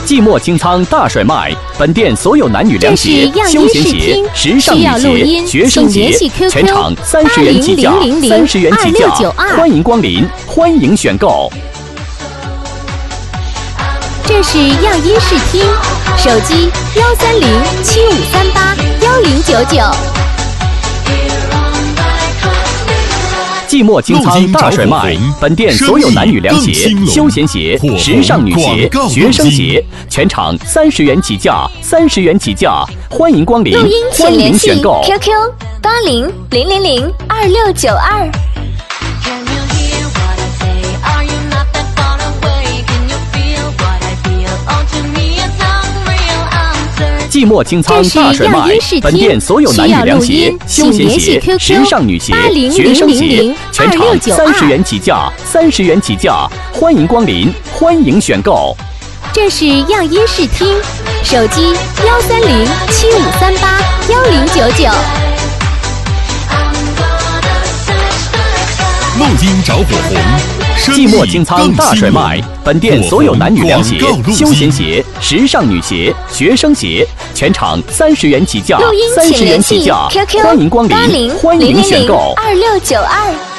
季末清仓大甩卖，本店所有男女凉鞋、休闲鞋、时尚女鞋、学生鞋，全场30元起价，30元起价，欢迎光临，欢迎选购。 这是样衣试听，手机13075381099。 季末清仓大甩卖，本店所有男女凉鞋、休闲鞋、时尚女鞋、学生鞋，全场30元起价，30元起价，欢迎光临，欢迎选购。 QQ8000002692。 季末清仓大甩卖，本店所有男女凉鞋、休闲鞋、时尚女鞋、学生鞋，全场30元起价，30元起价，欢迎光临，欢迎选购。 这是样衣试听，手机13075381099。 录音着火红。 季末清仓大甩卖，本店所有男女凉鞋、休闲鞋、时尚女鞋、学生鞋，全场30元起价，30元起价，欢迎光临，欢迎选购。 2692。